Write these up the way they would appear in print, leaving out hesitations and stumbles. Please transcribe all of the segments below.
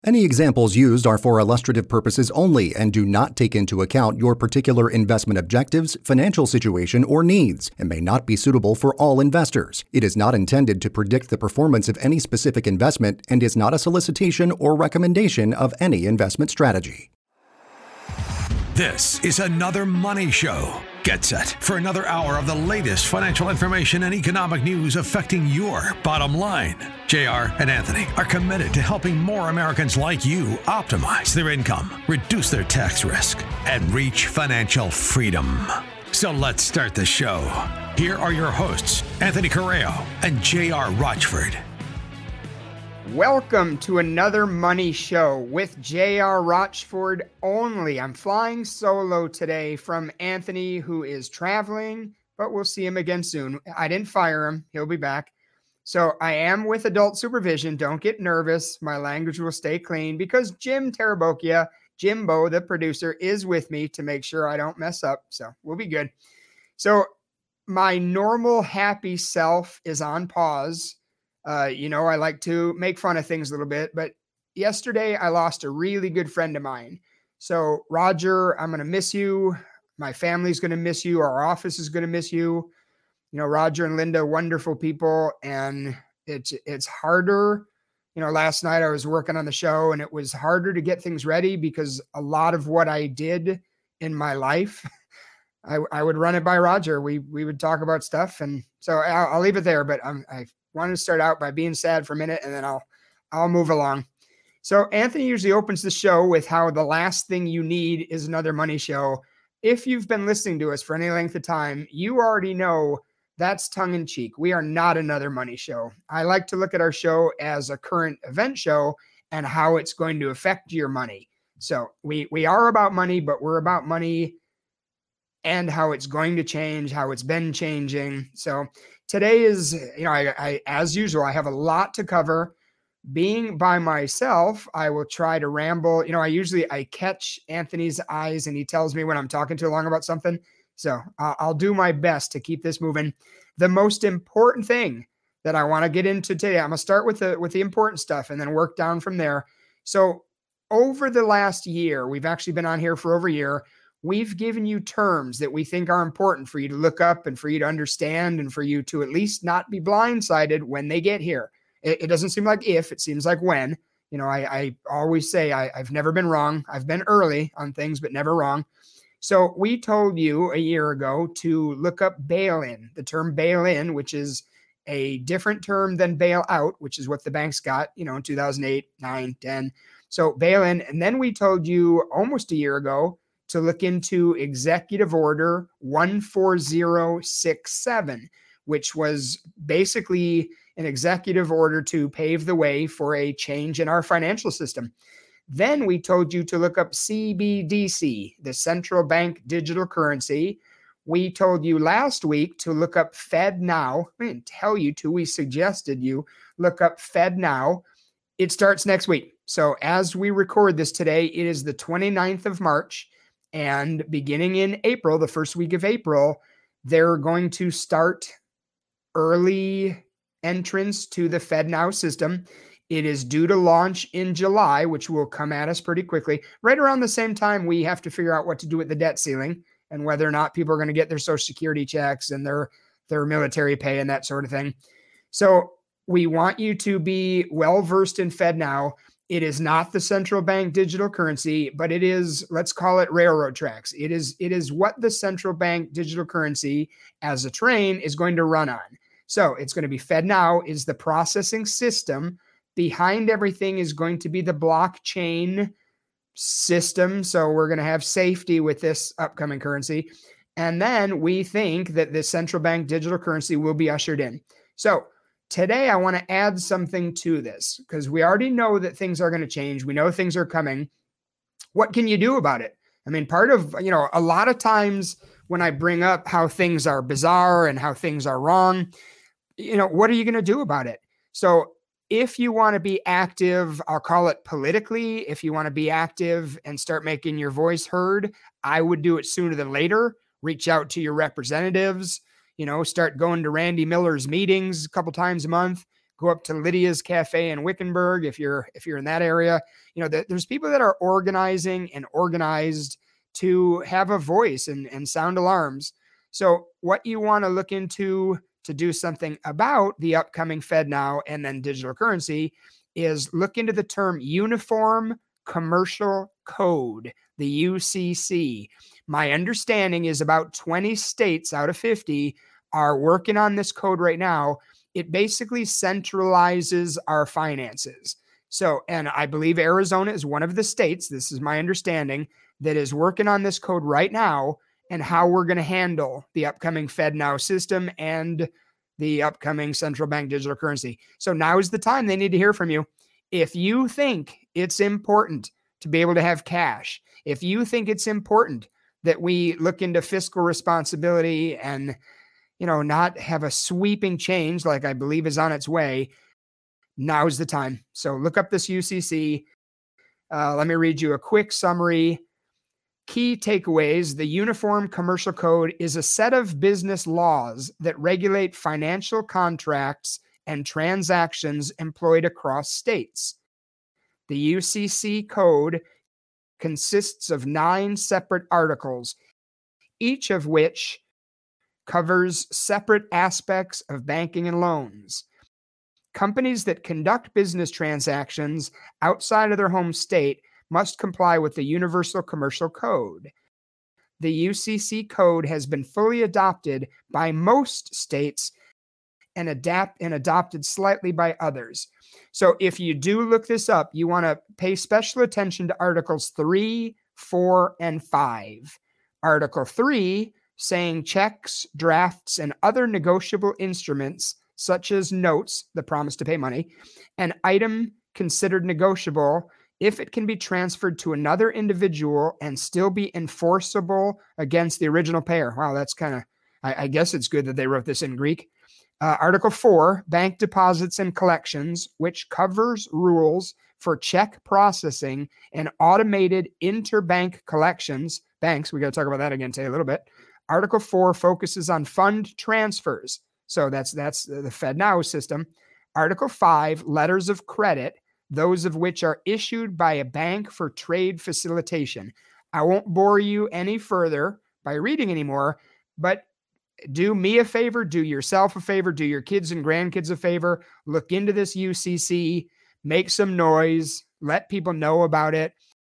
Any examples used are for illustrative purposes only and do not take into account your particular investment objectives, financial situation, or needs, and may not be suitable for all investors. It is not intended to predict the performance of any specific investment and is not a solicitation or recommendation of any investment strategy. This is another Money Show. Get set for another hour of the latest financial information and economic news affecting your bottom line. JR and Anthony are committed to helping more Americans like you optimize their income, reduce their tax risk, and reach financial freedom. So let's start the show. Here are your hosts, Anthony Correo and JR Rochford. Welcome to another Money Show with J.R. Rochford only. I'm flying solo today from Anthony, who is traveling, but we'll see him again soon. I didn't fire him. He'll be back. So I am with adult supervision. Don't get nervous. My language will stay clean because Jim Tarabokia, Jimbo, the producer, is with me to make sure I don't mess up. So we'll be good. So my normal happy self is on pause. I like to make fun of things a little bit, but yesterday I lost a really good friend of mine. So Roger, I'm going to miss you. My family's going to miss you. Our office is going to miss you. Roger and Linda, wonderful people. And it's harder. Last night I was working on the show and it was harder to get things ready because a lot of what I did in my life, I would run it by Roger. We would talk about stuff. And so I'll leave it there, but I wanted to start out by being sad for a minute and then I'll move along. So Anthony usually opens the show with how the last thing you need is another money show. If you've been listening to us for any length of time, you already know that's tongue in cheek. We are not another money show. I like to look at our show as a current event show and how it's going to affect your money. So we are about money, but we're about money and how it's going to change, how it's been changing. So today is, I as usual, I have a lot to cover. Being by myself, I will try to ramble. I catch Anthony's eyes and he tells me when I'm talking too long about something. So I'll do my best to keep this moving. The most important thing that I want to get into today, I'm going to start with the important stuff and then work down from there. So over the last year, we've actually been on here for over a year. We've given you terms that we think are important for you to look up and for you to understand and for you to at least not be blindsided when they get here. It doesn't seem like if, it seems like when. I always say I've never been wrong. I've been early on things, but never wrong. So we told you a year ago to look up bail-in, the term bail-in, which is a different term than bail-out, which is what the banks got, in 2008, 9, 10. So bail-in. And then we told you almost a year ago to look into Executive Order 14067, which was basically an executive order to pave the way for a change in our financial system. Then we told you to look up CBDC, the central bank digital currency. We told you last week to look up FedNow. We didn't tell you to, we suggested you look up FedNow. It starts next week. So as we record this today, it is the 29th of March. And beginning in April, the first week of April, they're going to start early entrance to the FedNow system. It is due to launch in July, which will come at us pretty quickly. Right around the same time, we have to figure out what to do with the debt ceiling and whether or not people are going to get their Social Security checks and their military pay and that sort of thing. So we want you to be well-versed in FedNow. It is not the central bank digital currency, but it is, let's call it railroad tracks. It is what the central bank digital currency as a train is going to run on. So it's going to be FedNow is the processing system. Behind everything is going to be the blockchain system. So we're going to have safety with this upcoming currency. And then we think that the central bank digital currency will be ushered in. So today, I want to add something to this because we already know that things are going to change. We know things are coming. What can you do about it? I mean, part of, a lot of times when I bring up how things are bizarre and how things are wrong, what are you going to do about it? So if you want to be active, I'll call it politically, if you want to be active and start making your voice heard, I would do it sooner than later. Reach out to your representatives, start going to Randy Miller's meetings a couple times a month, Go up to Lydia's Cafe in Wickenburg if you're in that area. There's people that are organizing and organized to have a voice and sound alarms. So what you want to look into to do something about the upcoming FedNow and then digital currency is look into the term Uniform Commercial Code, the UCC. My understanding is about 20 states out of 50 are working on this code right now. It basically centralizes our finances. So, and I believe Arizona is one of the states, this is my understanding, that is working on this code right now and how we're going to handle the upcoming FedNow system and the upcoming central bank digital currency. So now is the time they need to hear from you. If you think it's important to be able to have cash, if you think it's important that we look into fiscal responsibility and, not have a sweeping change like I believe is on its way, now's the time. So look up this UCC. Let me read you a quick summary. Key takeaways: the Uniform Commercial Code is a set of business laws that regulate financial contracts and transactions employed across states. The UCC code consists of 9 separate articles, each of which covers separate aspects of banking and loans. Companies that conduct business transactions outside of their home state must comply with the Universal Commercial Code. The UCC code has been fully adopted by most states and adopted slightly by others. So if you do look this up, you want to pay special attention to Articles 3, 4, and 5. Article 3, saying checks, drafts, and other negotiable instruments, such as notes, the promise to pay money, an item considered negotiable if it can be transferred to another individual and still be enforceable against the original payer. Wow, that's kind of, I guess it's good that they wrote this in Greek. Article 4, bank deposits and collections, which covers rules for check processing and automated interbank collections. Banks, we got to talk about that again today a little bit. Article 4 focuses on fund transfers. So that's the FedNow system. Article 5, letters of credit, those of which are issued by a bank for trade facilitation. I won't bore you any further by reading anymore, but do me a favor, do yourself a favor, do your kids and grandkids a favor. Look into this UCC, make some noise, let people know about it.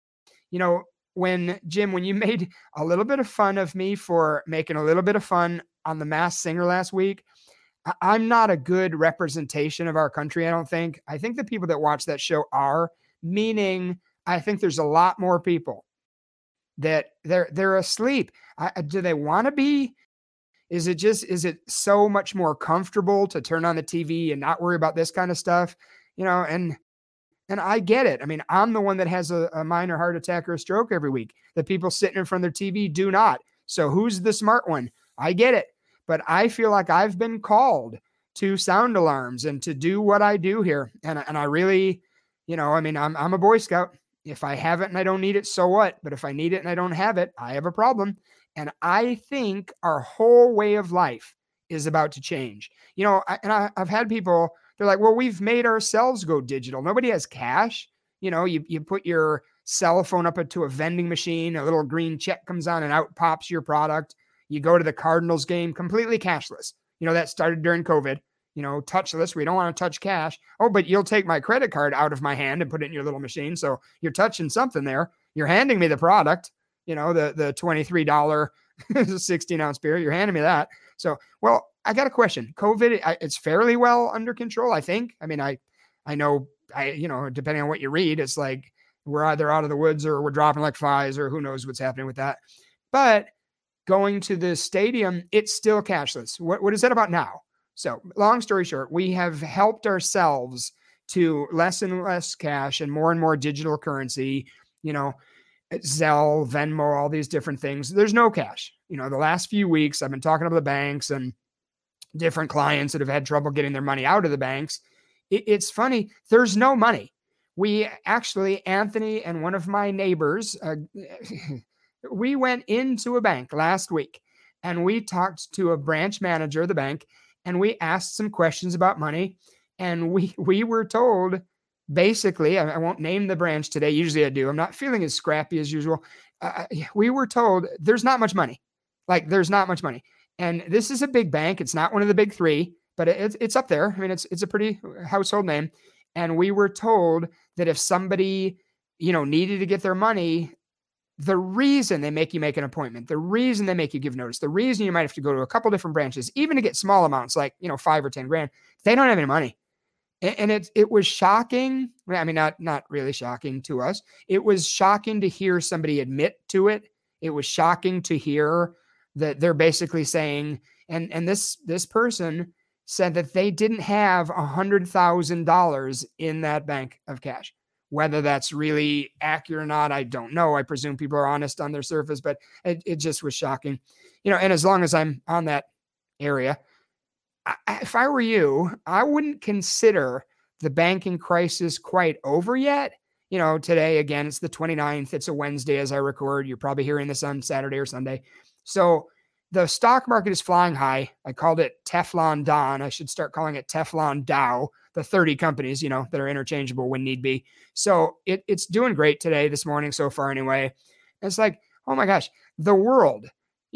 When you made a little bit of fun of me for making a little bit of fun on The Masked Singer last week, I'm not a good representation of our country, I don't think. I think the people that watch that show are, meaning I think there's a lot more people that they're asleep. Do they want to be? Is it so much more comfortable to turn on the TV and not worry about this kind of stuff? And I get it. I mean, I'm the one that has a minor heart attack or a stroke every week. The people sitting in front of their TV do not. So who's the smart one? I get it. But I feel like I've been called to sound alarms and to do what I do here. And I really, I'm a Boy Scout. If I have it and I don't need it, so what? But if I need it and I don't have it, I have a problem. And I think our whole way of life is about to change. I've had people, they're like, well, we've made ourselves go digital. Nobody has cash. You put your cell phone up to a vending machine, a little green check comes on and out pops your product. You go to the Cardinals game completely cashless. That started during COVID, touchless. We don't want to touch cash. Oh, but you'll take my credit card out of my hand and put it in your little machine. So you're touching something there. You're handing me the product, the $23 16-ounce beer. You're handing me that. So, well, I got a question. COVID, it's fairly well under control, I think. I mean, I know, depending on what you read, it's like we're either out of the woods or we're dropping like flies or who knows what's happening with that. But going to the stadium, it's still cashless. What is that about now? So long story short, we have helped ourselves to less and less cash and more digital currency, Zelle, Venmo, all these different things. There's no cash. The last few weeks I've been talking to the banks and different clients that have had trouble getting their money out of the banks. It's funny. There's no money. We actually, Anthony and one of my neighbors, we went into a bank last week and we talked to a branch manager of the bank and we asked some questions about money. And we were told, basically, I won't name the branch today. Usually I do. I'm not feeling as scrappy as usual. We were told there's not much money. Like, there's not much money. And this is a big bank. It's not one of the big three, but it's up there. I mean, it's a pretty household name. And we were told that if somebody, needed to get their money, the reason they make you make an appointment, the reason they make you give notice, the reason you might have to go to a couple different branches, even to get small amounts like, 5 or 10 grand, they don't have any money. And it was shocking. I mean, not really shocking to us. It was shocking to hear somebody admit to it. It was shocking to hear that they're basically saying, and this person said that they didn't have $100,000 in that bank of cash. Whether that's really accurate or not, I don't know. I presume people are honest on their surface, but it just was shocking. And as long as I'm on that area, if I were you, I wouldn't consider the banking crisis quite over yet. Today, again, it's the 29th. It's a Wednesday as I record. You're probably hearing this on Saturday or Sunday. So the stock market is flying high. I called it Teflon Don. I should start calling it Teflon Dow, the 30 companies, that are interchangeable when need be. So it's doing great today, this morning so far anyway. It's like, oh my gosh, the world,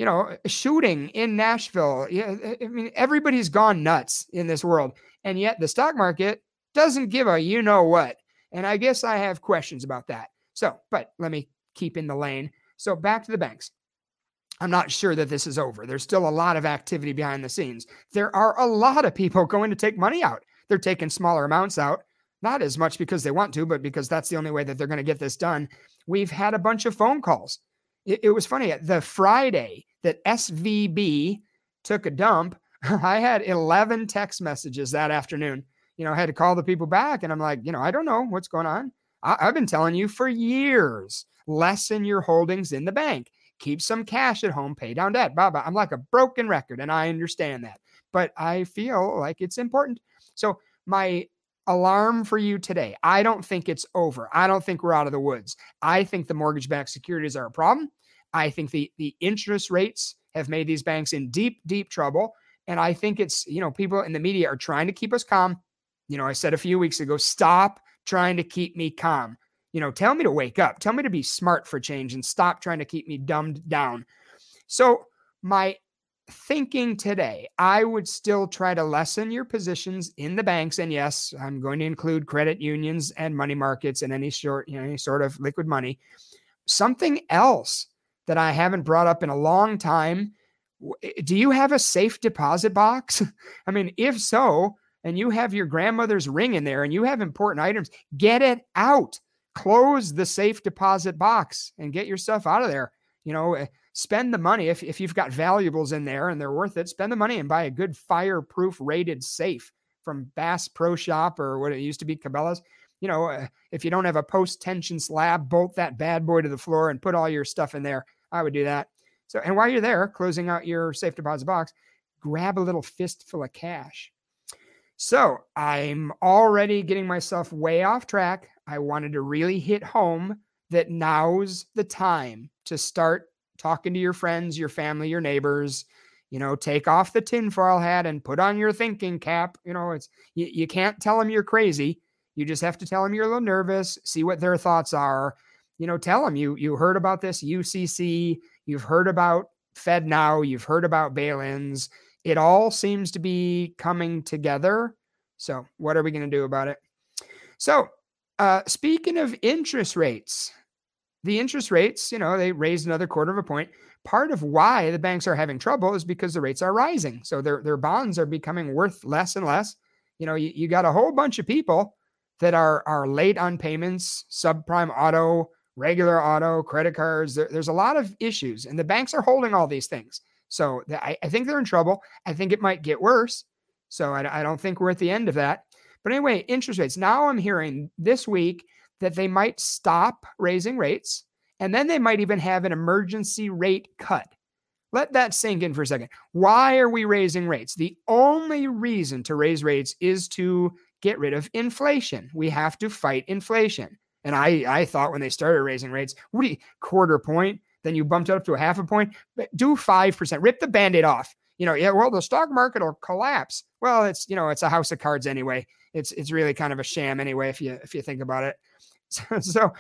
shooting in Nashville. Yeah, I mean, everybody's gone nuts in this world. And yet the stock market doesn't give a what. And I guess I have questions about that. So, but let me keep in the lane. So back to the banks. I'm not sure that this is over. There's still a lot of activity behind the scenes. There are a lot of people going to take money out. They're taking smaller amounts out, not as much because they want to, but because that's the only way that they're going to get this done. We've had a bunch of phone calls. It was funny. The Friday that SVB took a dump, I had 11 text messages that afternoon. I had to call the people back, and I'm like, I don't know what's going on. I've been telling you for years, lessen your holdings in the bank. Keep some cash at home, pay down debt. Baba, I'm like a broken record, and I understand that. But I feel like it's important. So my alarm for you today, I don't think it's over. I don't think we're out of the woods. I think the mortgage-backed securities are a problem. I think the interest rates have made these banks in deep, deep trouble. And I think it's, people in the media are trying to keep us calm. I said a few weeks ago, stop trying to keep me calm. Tell me to wake up. Tell me to be smart for change and stop trying to keep me dumbed down. So my thinking today, I would still try to lessen your positions in the banks. And yes, I'm going to include credit unions and money markets and any sort of liquid money. Something else that I haven't brought up in a long time. Do you have a safe deposit box? I mean, if so, and you have your grandmother's ring in there and you have important items, get it out. Close the safe deposit box and get your stuff out of there. Spend the money. If you've got valuables in there and they're worth it, spend the money and buy a good fireproof rated safe from Bass Pro Shop or what it used to be, Cabela's. If you don't have a post-tension slab, bolt that bad boy to the floor and put all your stuff in there. I would do that. So, and while you're there, closing out your safe deposit box, grab a little fistful of cash. So I'm already getting myself way off track. I wanted to really hit home that now's the time to start talking to your friends, your family, your neighbors. Take off the tinfoil hat and put on your thinking cap. You can't tell them you're crazy. You just have to tell them you're a little nervous, see what their thoughts are. Tell them you heard about this UCC, you've heard about FedNow, you've heard about bail-ins. It all seems to be coming together. So what are we going to do about it? So speaking of interest rates, the interest rates, they raised another 1/4 point. Part of why the banks are having trouble is because the rates are rising. So their bonds are becoming worth less and less. You got a whole bunch of people that are late on payments, subprime auto, regular auto, credit cards. There's a lot of issues, and the banks are holding all these things. So I think they're in trouble. I think it might get worse. So I don't think we're at the end of that. But anyway, interest rates. Now I'm hearing this week that they might stop raising rates, and then they might even have an emergency rate cut. Let that sink in for a second. Why are we raising rates? The only reason to raise rates is to get rid of inflation. We have to fight inflation. And I thought when they started raising rates, what do you, 1/4 point? Then you bumped it up to a 1/2 point. But do 5%. Rip the Band-Aid off. The stock market will collapse. Well, it's a house of cards anyway. It's really kind of a sham anyway, if you think about it. So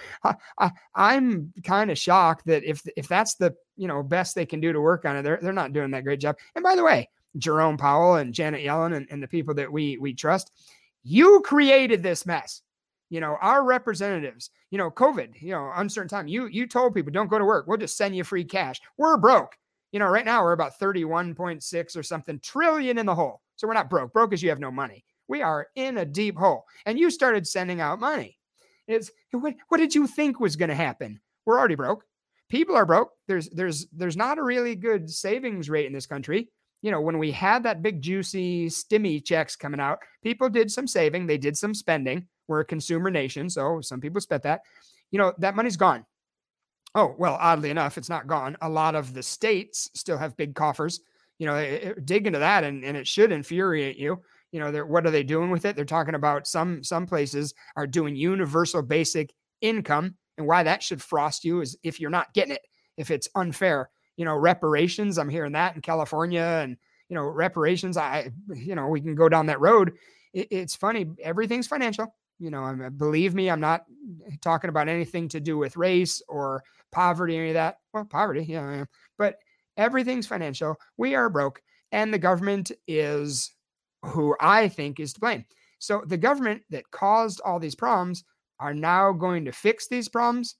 I'm kind of shocked that if that's the best they can do to work on it, they're not doing that great job. And by the way, Jerome Powell and Janet Yellen and the people that we trust, you created this mess. Our representatives, COVID, uncertain time. You told people don't go to work. We'll just send you free cash. We're broke. Right now we're about 31.6 or something trillion in the hole. So we're not broke. Broke is you have no money. We are in a deep hole. And you started sending out money. What did you think was going to happen? We're already broke. People are broke. There's not a really good savings rate in this country. When we had that big juicy stimmy checks coming out, people did some saving. They did some spending. We're a consumer nation, so some people spent that. That money's gone. Oh, well, oddly enough, it's not gone. A lot of the states still have big coffers. Dig into that, and it should infuriate you. What are they doing with it? They're talking about some places are doing universal basic income, and why that should frost you is if you're not getting it, if it's unfair. Reparations, I'm hearing that in California, and reparations, we can go down that road. It's funny. Everything's financial. Believe me, I'm not talking about anything to do with race or poverty or any of that. Well, poverty, yeah, I am. But everything's financial. We are broke, and the government is who I think is to blame. So the government that caused all these problems are now going to fix these problems.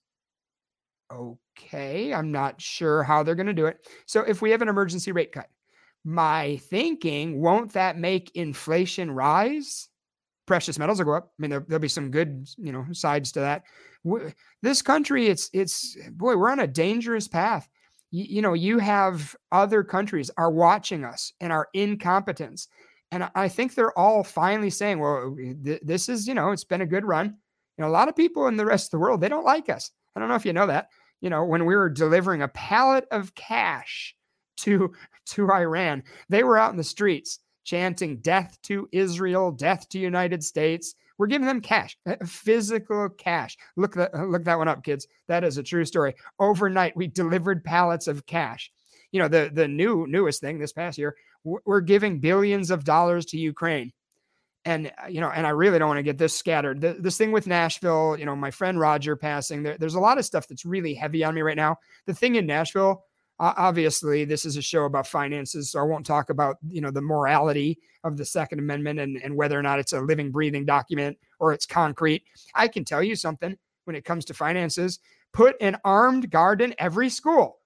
Okay, I'm not sure how they're going to do it. So if we have an emergency rate cut, my thinking, won't that make inflation rise? Precious metals will go up. I mean, there'll be some good, sides to that. This country, boy, we're on a dangerous path. You have other countries are watching us and our incompetence. And I think they're all finally saying, well, this is, it's been a good run. A lot of people in the rest of the world, they don't like us. I don't know if you know that. When we were delivering a pallet of cash to Iran, they were out in the streets chanting death to Israel, death to United States. We're giving them cash, physical cash. Look that one up, kids. That is a true story. Overnight, we delivered pallets of cash. The newest thing this past year, we're giving billions of dollars to Ukraine. And, and I really don't want to get this scattered. This thing with Nashville, my friend Roger passing, there's a lot of stuff that's really heavy on me right now. The thing in Nashville, obviously, this is a show about finances, so I won't talk about, the morality of the Second Amendment and whether or not it's a living, breathing document or it's concrete. I can tell you something when it comes to finances. Put an armed guard in every school.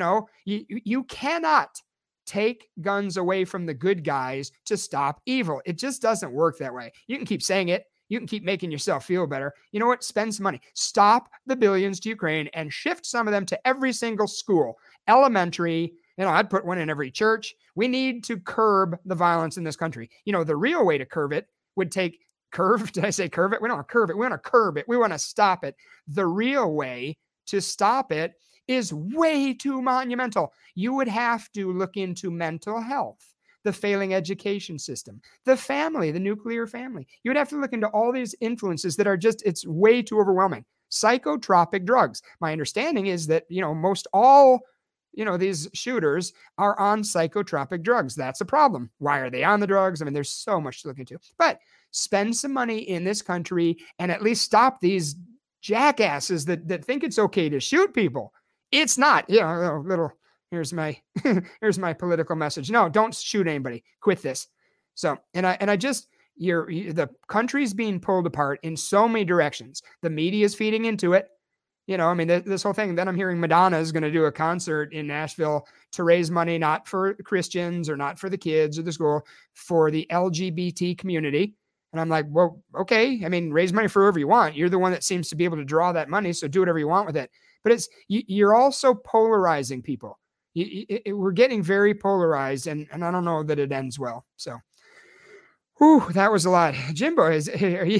You cannot take guns away from the good guys to stop evil. It just doesn't work that way. You can keep saying it. You can keep making yourself feel better. You know what? Spend some money. Stop the billions to Ukraine and shift some of them to every single school, elementary. I'd put one in every church. We need to curb the violence in this country. The real way to curb it would take Did I say curve it? We don't want to curve it. We want to curb it. We want to stop it. The real way to stop it is way too monumental. You would have to look into mental health, the failing education system, the family, the nuclear family. You would have to look into all these influences that are it's way too overwhelming. Psychotropic drugs. My understanding is that, most all, these shooters are on psychotropic drugs. That's a problem. Why are they on the drugs? I mean, there's so much to look into. But spend some money in this country and at least stop these jackasses that think it's okay to shoot people. It's not. Here's my here's my political message. No, don't shoot anybody. Quit this. So, the country's being pulled apart in so many directions. The media is feeding into it. This whole thing. Then I'm hearing Madonna is going to do a concert in Nashville to raise money, not for Christians or not for the kids or the school, for the LGBT community. And I'm like, well, okay. Raise money for whoever you want. You're the one that seems to be able to draw that money. So do whatever you want with it. But you're also polarizing people. We're getting very polarized, and I don't know that it ends well. So, that was a lot. Jimbo, is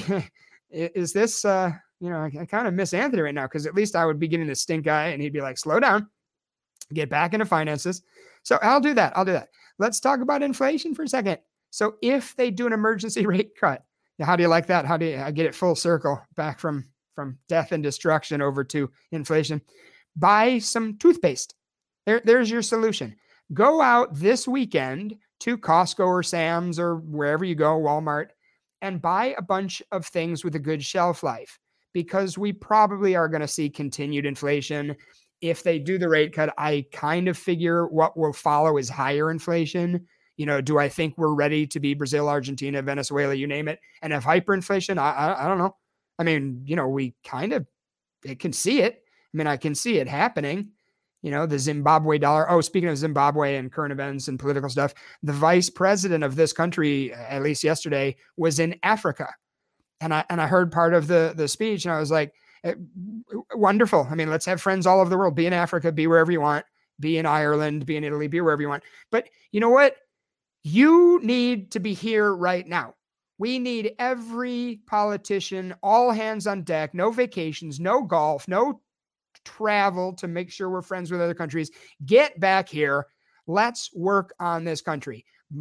this, I kind of miss Anthony right now, because at least I would be getting the stink eye, and he'd be like, slow down, get back into finances. So I'll do that. Let's talk about inflation for a second. So if they do an emergency rate cut, how do you like that? How do I get it full circle back from death and destruction over to inflation? Buy some toothpaste. There's your solution. Go out this weekend to Costco or Sam's or wherever you go, Walmart, and buy a bunch of things with a good shelf life, because we probably are going to see continued inflation. If they do the rate cut, I kind of figure what will follow is higher inflation. Do I think we're ready to be Brazil, Argentina, Venezuela, you name it, and have hyperinflation? I don't know. I mean, we kind of can see it. I mean, I can see it happening. The Zimbabwe dollar. Oh, speaking of Zimbabwe and current events and political stuff, the vice president of this country, at least yesterday, was in Africa. And I heard part of the speech, and I was like, wonderful. I mean, let's have friends all over the world. Be in Africa, be wherever you want, be in Ireland, be in Italy, be wherever you want. But you know what? You need to be here right now. We need every politician, all hands on deck, no vacations, no golf, no travel to make sure we're friends with other countries. Get back here. Let's work on this country.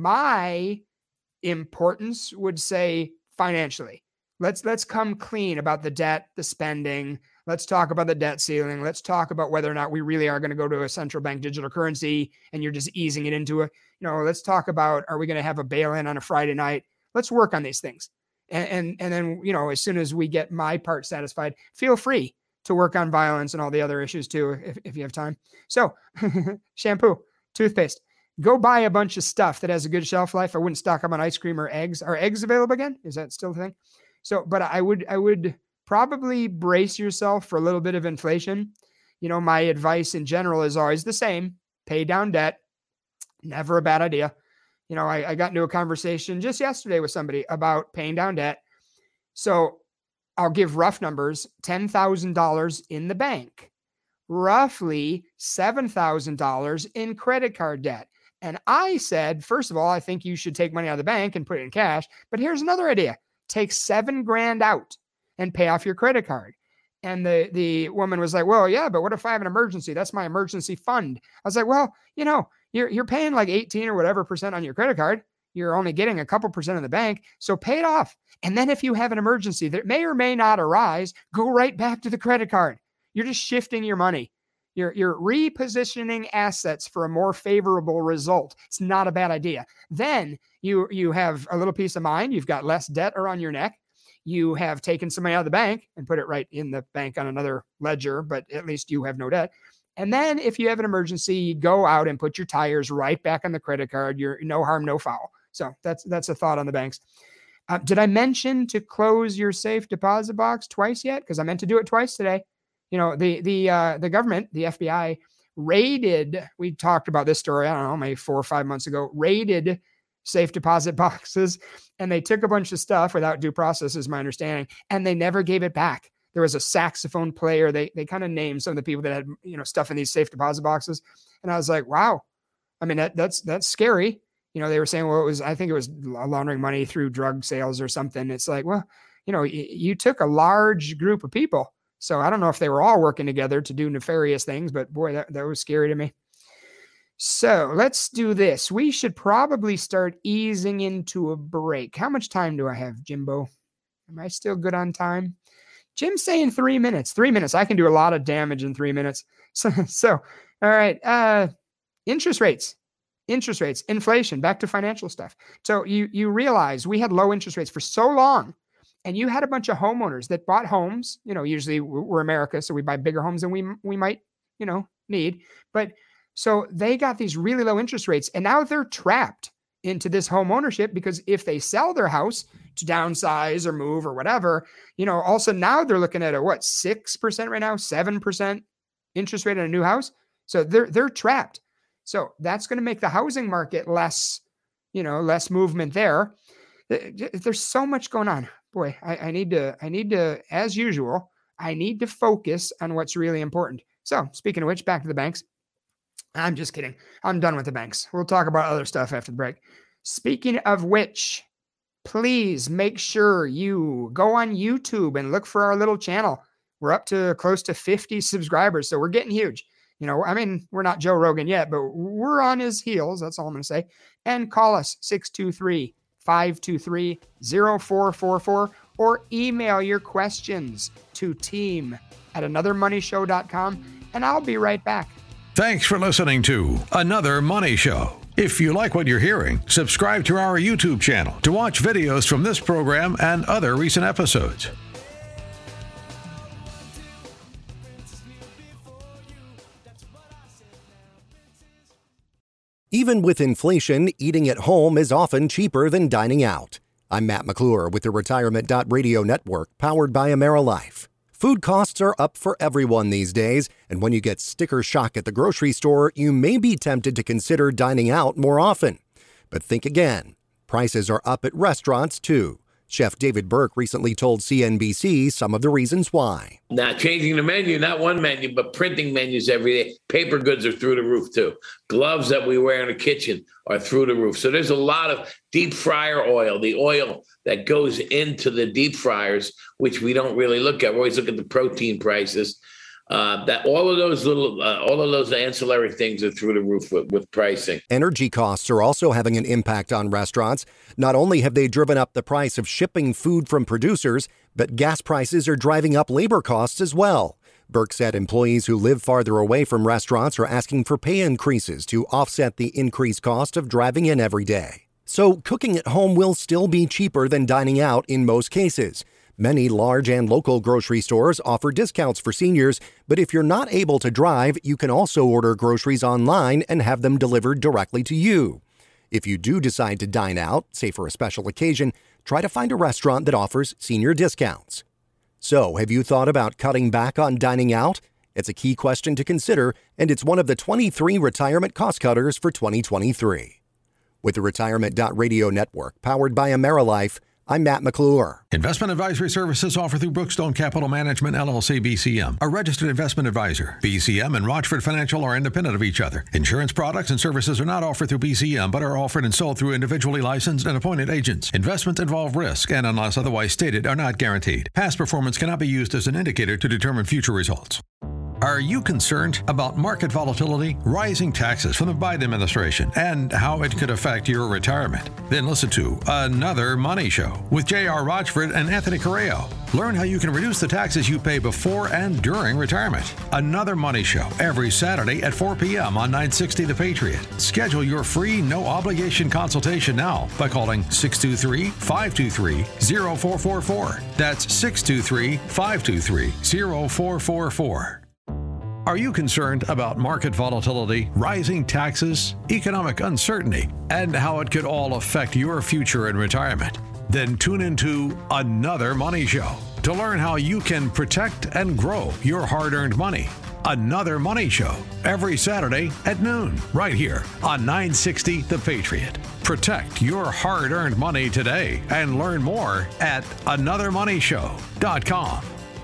My importance would say financially. Let's come clean about the debt, the spending. Let's talk about the debt ceiling. Let's talk about whether or not we really are going to go to a central bank digital currency and you're just easing it into a, let's talk about, are we going to have a bail-in on a Friday night? Let's work on these things. And then, as soon as we get my part satisfied, feel free to work on violence and all the other issues too, if you have time. So shampoo, toothpaste, go buy a bunch of stuff that has a good shelf life. I wouldn't stock up on ice cream or eggs. Are eggs available again? Is that still the thing? So, but I would probably brace yourself for a little bit of inflation. My advice in general is always the same: pay down debt. Never a bad idea. I got into a conversation just yesterday with somebody about paying down debt. So I'll give rough numbers: $10,000 in the bank, roughly $7,000 in credit card debt. And I said, first of all, I think you should take money out of the bank and put it in cash. But here's another idea: take $7,000 out and pay off your credit card. And the woman was like, well, yeah, but what if I have an emergency? That's my emergency fund. I was like, well, you're paying like 18 or whatever % on your credit card. You're only getting a couple % in the bank. So pay it off. And then if you have an emergency that may or may not arise, go right back to the credit card. You're just shifting your money. You're repositioning assets for a more favorable result. It's not a bad idea. Then you have a little peace of mind. You've got less debt around your neck. You have taken some money out of the bank and put it right in the bank on another ledger, but at least you have no debt. And then if you have an emergency, go out and put your tires right back on the credit card. You're no harm, no foul. So that's a thought on the banks. Did I mention to close your safe deposit box twice yet? Because I meant to do it twice today. The government, the FBI, raided, we talked about this story, I don't know, maybe 4 or 5 months ago, raided safe deposit boxes, and they took a bunch of stuff without due process, is my understanding, and they never gave it back. There was a saxophone player. They kind of named some of the people that had, stuff in these safe deposit boxes. And I was like, wow. I mean, that's scary. They were saying, well, I think it was laundering money through drug sales or something. It's like, well, you took a large group of people. So I don't know if they were all working together to do nefarious things, but boy, that was scary to me. So let's do this. We should probably start easing into a break. How much time do I have, Jimbo? Am I still good on time? Jim's saying 3 minutes. 3 minutes. I can do a lot of damage in 3 minutes. So all right. Interest rates, inflation, back to financial stuff. So you realize we had low interest rates for so long, and you had a bunch of homeowners that bought homes. Usually we're America, so we buy bigger homes than we might, need. But so they got these really low interest rates, and now they're trapped into this home ownership, because if they sell their house to downsize or move or whatever, also now they're looking at a 6% right now, 7% interest rate on a new house. So they're trapped. So that's going to make the housing market less movement there. There's so much going on. Boy, I need to, as usual, I need to focus on what's really important. So speaking of which, back to the banks. I'm just kidding. I'm done with the banks. We'll talk about other stuff after the break. Speaking of which, please make sure you go on YouTube and look for our little channel. We're up to close to 50 subscribers, so we're getting huge. We're not Joe Rogan yet, but we're on his heels. That's all I'm going to say. And call us 623-523-0444 or email your questions to team@anothermoneyshow.com, and I'll be right back. Thanks for listening to Another Money Show. If you like what you're hearing, subscribe to our YouTube channel to watch videos from this program and other recent episodes. Even with inflation, eating at home is often cheaper than dining out. I'm Matt McClure with the Retirement.radio network powered by AmeriLife. Food costs are up for everyone these days, and when you get sticker shock at the grocery store, you may be tempted to consider dining out more often. But think again. Prices are up at restaurants, too. Chef David Burke recently told CNBC some of the reasons why. Now, changing the menu, not one menu, but printing menus every day. Paper goods are through the roof, too. Gloves that we wear in the kitchen are through the roof. So there's a lot of deep fryer oil, the oil that goes into the deep fryers, which we don't really look at. We always look at the protein prices. That all of those ancillary things are through the roof with pricing. Energy costs are also having an impact on restaurants. Not only have they driven up the price of shipping food from producers, but gas prices are driving up labor costs as well. Burke said employees who live farther away from restaurants are asking for pay increases to offset the increased cost of driving in every day. So cooking at home will still be cheaper than dining out in most cases. Many large and local grocery stores offer discounts for seniors, but if you're not able to drive, you can also order groceries online and have them delivered directly to you. If you do decide to dine out, say for a special occasion, try to find a restaurant that offers senior discounts. So, have you thought about cutting back on dining out? It's a key question to consider, and it's one of the 23 retirement cost cutters for 2023. With the Retirement.radio network powered by AmeriLife, I'm Matt McClure. Investment advisory services offered through Brookstone Capital Management, LLC, BCM, a registered investment advisor. BCM and Rochford Financial are independent of each other. Insurance products and services are not offered through BCM, but are offered and sold through individually licensed and appointed agents. Investments involve risk and, unless otherwise stated, are not guaranteed. Past performance cannot be used as an indicator to determine future results. Are you concerned about market volatility, rising taxes from the Biden administration, and how it could affect your retirement? Then listen to Another Money Show with J.R. Rochford and Anthony Correo. Learn how you can reduce the taxes you pay before and during retirement. Another Money Show every Saturday at 4 p.m. on 960 The Patriot. Schedule your free, no-obligation consultation now by calling 623-523-0444. That's 623-523-0444. Are you concerned about market volatility, rising taxes, economic uncertainty, and how it could all affect your future in retirement? Then tune into Another Money Show to learn how you can protect and grow your hard-earned money. Another Money Show every Saturday at noon, right here on 960 The Patriot. Protect your hard-earned money today and learn more at anothermoneyshow.com.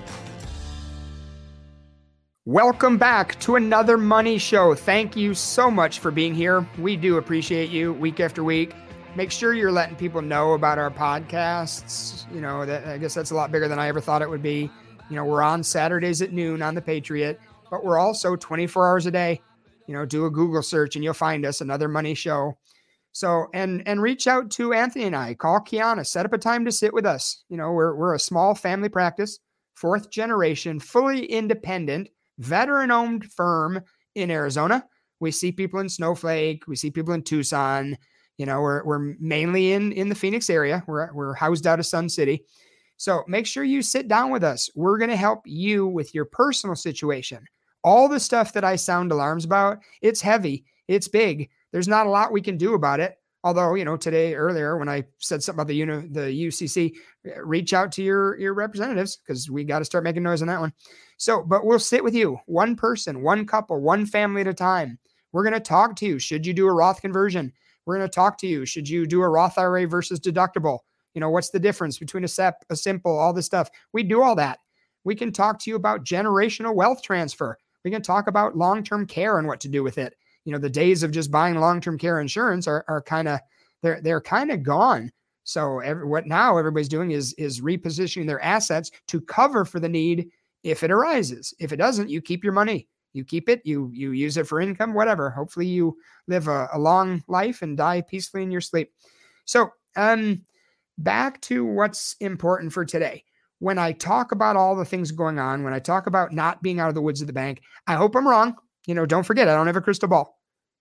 Welcome back to Another Money Show. Thank you so much for being here. We do appreciate you week after week. Make sure you're letting people know about our podcasts. You know, I guess that's a lot bigger than I ever thought it would be. You know, we're on Saturdays at noon on The Patriot, but we're also 24 hours a day. You know, do a Google search and you'll find us, Another Money Show. So, and reach out to Anthony and I. Call Kiana, set up a time to sit with us. You know, we're a small family practice, fourth generation, fully independent, veteran-owned firm in Arizona. We see people in Snowflake. We see people in Tucson. You know, we're mainly in the Phoenix area. We're housed out of Sun City. So make sure you sit down with us. We're going to help you with your personal situation. All the stuff that I sound alarms about, it's heavy. It's big. There's not a lot we can do about it. Although, you know, earlier when I said something about the UCC, reach out to your representatives because we got to start making noise on that one. So, but we'll sit with you, one person, one couple, one family at a time. We're going to talk to you. Should you do a Roth conversion? We're going to talk to you. Should you do a Roth IRA versus deductible? You know, what's the difference between a SEP, a simple, all this stuff? We do all that. We can talk to you about generational wealth transfer. We can talk about long-term care and what to do with it. You know, the days of just buying long-term care insurance are kind of, they're kind of gone. So what now everybody's doing is repositioning their assets to cover for the need if it arises. If it doesn't, you keep your money. You keep it, you use it for income, whatever. Hopefully you live a long life and die peacefully in your sleep. So back to what's important for today. When I talk about all the things going on, when I talk about not being out of the woods of the bank, I hope I'm wrong. You know, don't forget, I don't have a crystal ball.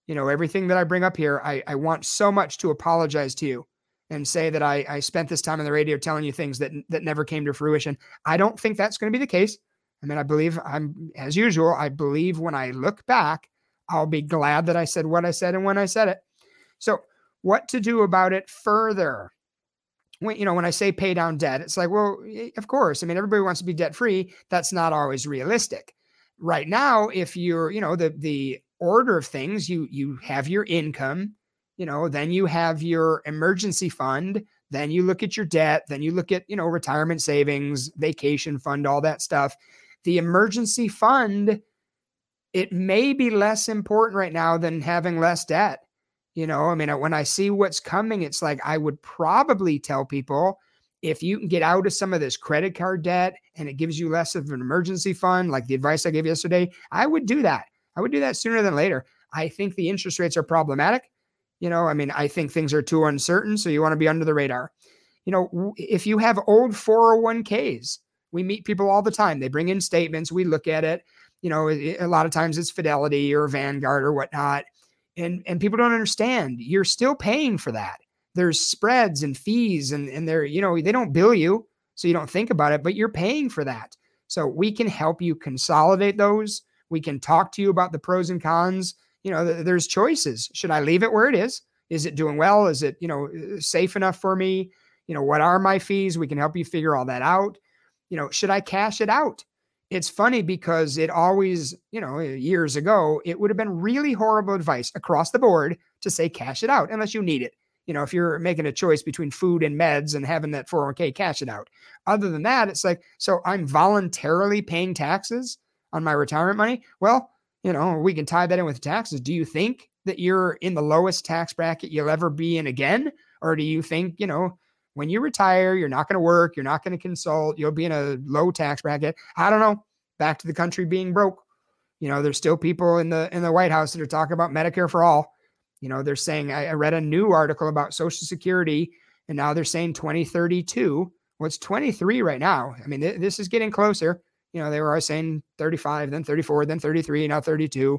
Everything that I bring up here, I want so much to apologize to you and say that I spent this time on the radio telling you things that never came to fruition. I don't think that's going to be the case. I mean, as usual, I believe when I look back, I'll be glad that I said what I said and when I said it. So what to do about it further? When I say pay down debt, it's like, well, of course. I mean, everybody wants to be debt free. That's not always realistic. Right now, if you're, the order of things, you have your income, then you have your emergency fund, then you look at your debt, then you look at, retirement savings, vacation fund, all that stuff. The emergency fund, it may be less important right now than having less debt. When I see what's coming, it's like, I would probably tell people, if you can get out of some of this credit card debt and it gives you less of an emergency fund, like the advice I gave yesterday, I would do that. I would do that sooner than later. I think the interest rates are problematic. I think things are too uncertain. So you want to be under the radar. If you have old 401ks, we meet people all the time. They bring in statements. We look at it. A lot of times it's Fidelity or Vanguard or whatnot. And people don't understand. You're still paying for that. There's spreads and fees and they're, they don't bill you, so you don't think about it, but you're paying for that. So we can help you consolidate those. We can talk to you about the pros and cons. There's choices. Should I leave it where it is? Is it doing well? Is it, safe enough for me? What are my fees? We can help you figure all that out. Should I cash it out? It's funny because it always, years ago, it would have been really horrible advice across the board to say cash it out unless you need it. If you're making a choice between food and meds and having that 401k, cash it out. Other than that, it's like, so I'm voluntarily paying taxes on my retirement money. Well, we can tie that in with taxes. Do you think that you're in the lowest tax bracket you'll ever be in again? Or do you think, when you retire, you're not going to work, you're not going to consult, you'll be in a low tax bracket? I don't know. Back to the country being broke. There's still people in the White House that are talking about Medicare for all. They're saying, I read a new article about Social Security, and now they're saying 2032. Well, it's 23 right now. I mean, this is getting closer. They were always saying 35, then 34, then 33, now 32.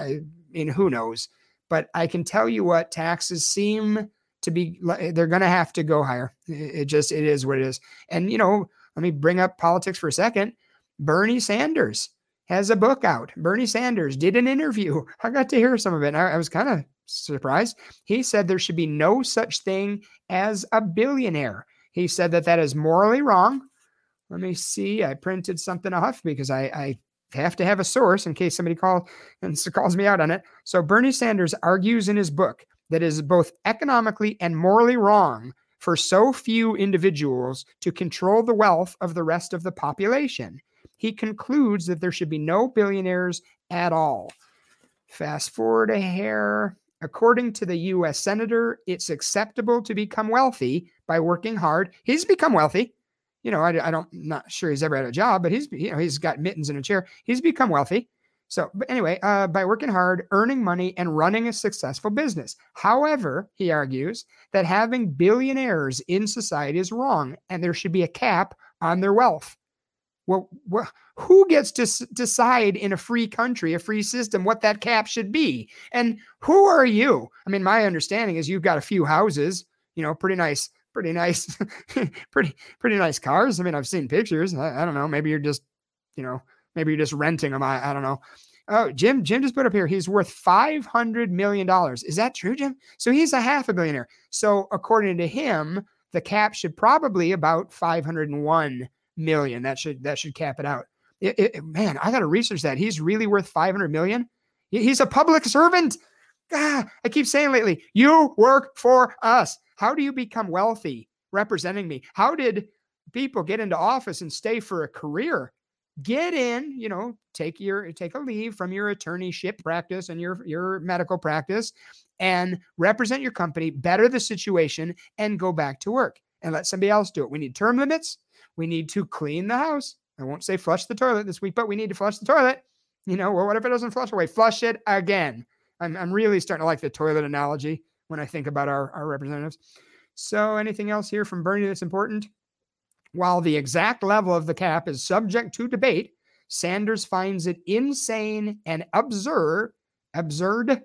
Who knows? But I can tell you what, taxes seem to be, they're going to have to go higher. It is what it is. And, let me bring up politics for a second. Bernie Sanders has a book out. Bernie Sanders did an interview. I got to hear some of it. I was kind of surprised. He said there should be no such thing as a billionaire. He said that is morally wrong. Let me see. I printed something off because I have to have a source in case somebody calls me out on it. So Bernie Sanders argues in his book that it is both economically and morally wrong for so few individuals to control the wealth of the rest of the population. He concludes that there should be no billionaires at all. Fast forward a hair. According to the U.S. Senator, it's acceptable to become wealthy by working hard. He's become wealthy. I'm not sure he's ever had a job, but he's got mittens in a chair. He's become wealthy. So, but anyway, by working hard, earning money, and running a successful business. However, he argues that having billionaires in society is wrong, and there should be a cap on their wealth. Well, who gets to decide in a free country, a free system, what that cap should be? And who are you? I mean, my understanding is you've got a few houses, pretty nice, pretty nice cars. I mean, I've seen pictures. I don't know. Maybe you're just, maybe you're just renting them. I don't know. Oh, Jim just put up here, he's worth $500 million. Is that true, Jim? So he's a half a billionaire. So according to him, the cap should probably about 501 million. That should cap it out. Man, I got to research that. He's really worth 500 million. He's a public servant. I keep saying lately, you work for us. How do you become wealthy representing me? How did people get into office and stay for a career? Get in, take a leave from your attorneyship practice and your medical practice and represent your company, better the situation, and go back to work and let somebody else do it. We need term limits. We need to clean the house. I won't say flush the toilet this week, but we need to flush the toilet. Well, what if it doesn't flush away? Flush it again. I'm really starting to like the toilet analogy when I think about our representatives. So anything else here from Bernie that's important? While the exact level of the cap is subject to debate, Sanders finds it insane and absurd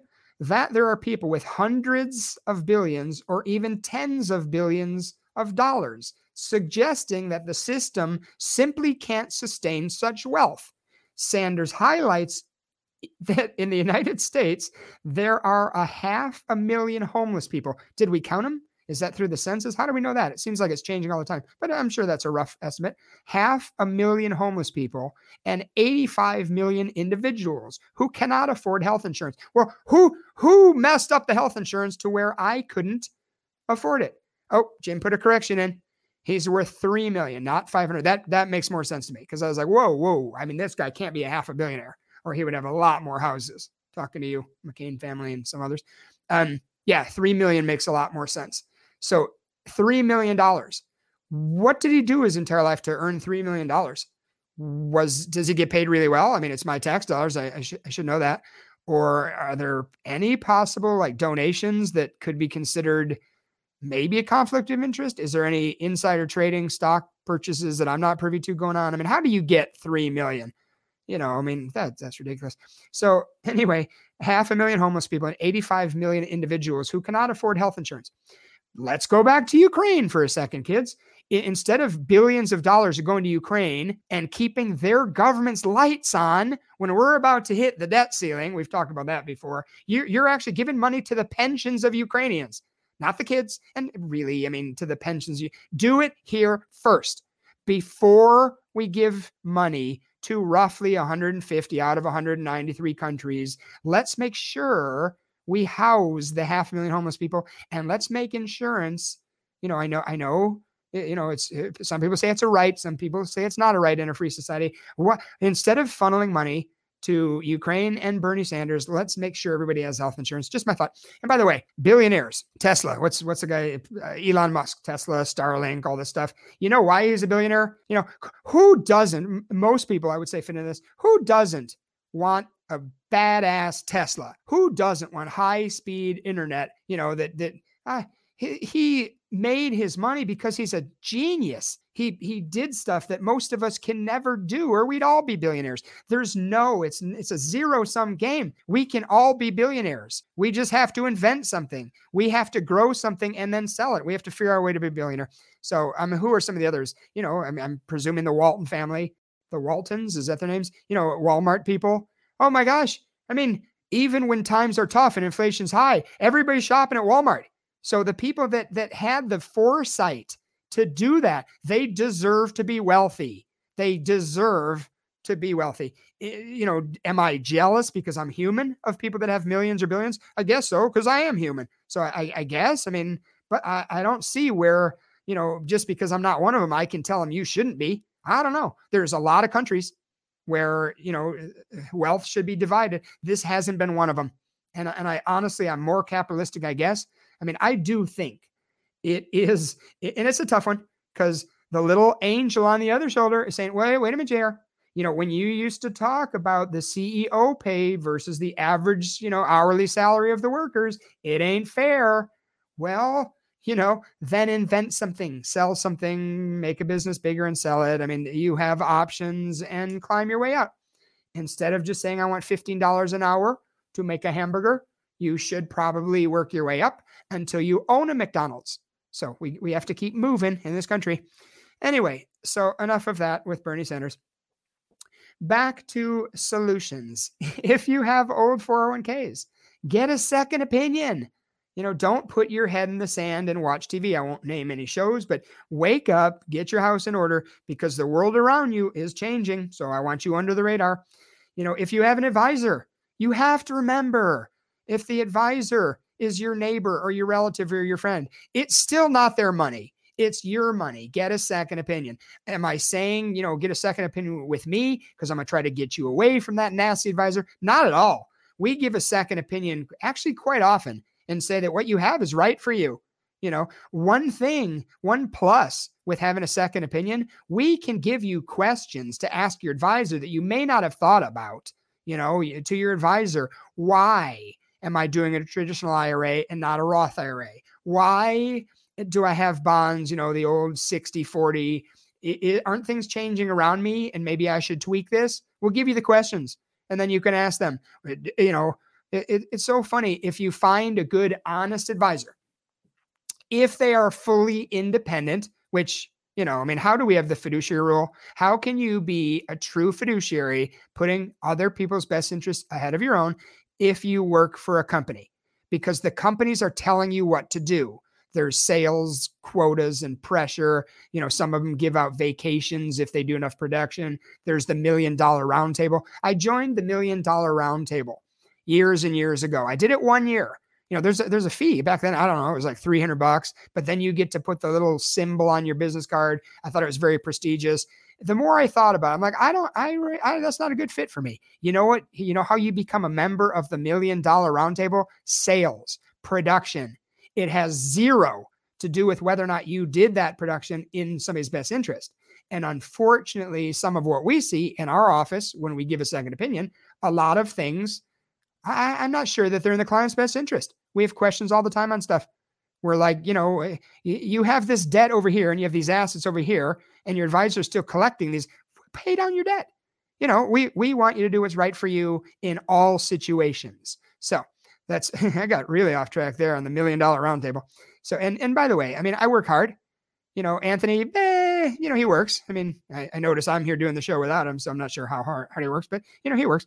that there are people with hundreds of billions or even tens of billions of dollars, suggesting that the system simply can't sustain such wealth. Sanders highlights that in the United States, there are 500,000 homeless people. Did we count them? Is that through the census? How do we know that? It seems like it's changing all the time, but I'm sure that's a rough estimate. 500,000 homeless people and 85 million individuals who cannot afford health insurance. Well, who messed up the health insurance to where I couldn't afford it? Oh, Jim put a correction in. He's worth 3 million, not 500. That makes more sense to me, because I was like, whoa. I mean, this guy can't be a half a billionaire, or he would have a lot more houses. Talking to you, McCain family and some others. Yeah, 3 million makes a lot more sense. So $3 million. What did he do his entire life to earn $3 million? Does he get paid really well? I mean, it's my tax dollars. I should know that. Or are there any possible like donations that could be considered maybe a conflict of interest? Is there any insider trading, stock purchases that I'm not privy to going on? I mean, how do you get 3 million? You know, I mean, that's ridiculous. So anyway, 500,000 homeless people and 85 million individuals who cannot afford health insurance. Let's go back to Ukraine for a second, kids. Instead of billions of dollars going to Ukraine and keeping their government's lights on when we're about to hit the debt ceiling, we've talked about that before, you're actually giving money to the pensions of Ukrainians, not the kids. And really, I mean, to the pensions. You do it here first before we give money to roughly 150 out of 193 countries. Let's make sure we house the 500,000 homeless people, and let's make insurance. You know, I know, you know, it's some people say it's a right. Some people say it's not a right in a free society. Instead of funneling money to Ukraine and Bernie Sanders, let's make sure everybody has health insurance. Just my thought. And by the way, billionaires, Tesla, what's the guy, Elon Musk, Tesla, Starlink, all this stuff. You know why he's a billionaire? You know, who doesn't, most people I would say fit in this, who doesn't want a badass Tesla? Who doesn't want high-speed internet? You know, he made his money because he's a genius. He did stuff that most of us can never do, or we'd all be billionaires. It's a zero-sum game. We can all be billionaires. We just have to invent something. We have to grow something and then sell it. We have to figure out a way to be a billionaire. So, who are some of the others? You know, I'm presuming the Walton family, the Waltons, is that their names? You know, Walmart people. Oh my gosh. I mean, even when times are tough and inflation's high, everybody's shopping at Walmart. So the people that had the foresight to do that, they deserve to be wealthy. They deserve to be wealthy. You know, am I jealous because I'm human of people that have millions or billions? I guess so, because I am human. So I guess, I mean, but I don't see where, you know, just because I'm not one of them, I can tell them you shouldn't be. I don't know. There's a lot of countries where, you know, wealth should be divided. This hasn't been one of them. And I honestly, I'm more capitalistic, I guess. I mean, I do think it is, and it's a tough one, because the little angel on the other shoulder is saying, wait a minute, JR. You know, when you used to talk about the CEO pay versus the average, you know, hourly salary of the workers, it ain't fair. Well, you know, then invent something, sell something, make a business bigger and sell it. I mean, you have options and climb your way up. Instead of just saying, I want $15 an hour to make a hamburger, you should probably work your way up until you own a McDonald's. So we have to keep moving in this country. Anyway, so enough of that with Bernie Sanders. Back to solutions. If you have old 401ks, get a second opinion. You know, don't put your head in the sand and watch TV. I won't name any shows, but wake up, get your house in order, because the world around you is changing. So I want you under the radar. You know, if you have an advisor, you have to remember, if the advisor is your neighbor or your relative or your friend, it's still not their money. It's your money. Get a second opinion. Am I saying, you know, get a second opinion with me because I'm going to try to get you away from that nasty advisor? Not at all. We give a second opinion actually quite often and say that what you have is right for you. You know, one plus with having a second opinion, we can give you questions to ask your advisor that you may not have thought about. You know, to your advisor, why am I doing a traditional IRA and not a Roth IRA? Why do I have bonds, you know, the old 60-40? Aren't things changing around me and maybe I should tweak this? We'll give you the questions and then you can ask them, you know, It's so funny. If you find a good, honest advisor, if they are fully independent, which, how do we have the fiduciary rule? How can you be a true fiduciary, putting other people's best interests ahead of your own, if you work for a company? Because the companies are telling you what to do. There's sales quotas and pressure. Some of them give out vacations if they do enough production. There's the $1 Million Roundtable. I joined the $1 Million Roundtable years and years ago. I did it 1 year. There's a fee back then. I don't know. It was like $300, but then you get to put the little symbol on your business card. I thought it was very prestigious. The more I thought about it, I'm like, that's not a good fit for me. You know what? You know how you become a member of the $1 Million Roundtable? Sales, production. It has zero to do with whether or not you did that production in somebody's best interest. And unfortunately, some of what we see in our office when we give a second opinion, a lot of things, I'm not sure that they're in the client's best interest. We have questions all the time on stuff. We're like, you have this debt over here and you have these assets over here, and your advisor is still collecting these. Pay down your debt. We want you to do what's right for you in all situations. So that's, I got really off track there on the $1 Million Roundtable. So, and by the way, I work hard. Anthony, he works. I notice I'm here doing the show without him, so I'm not sure how hard he works, but he works.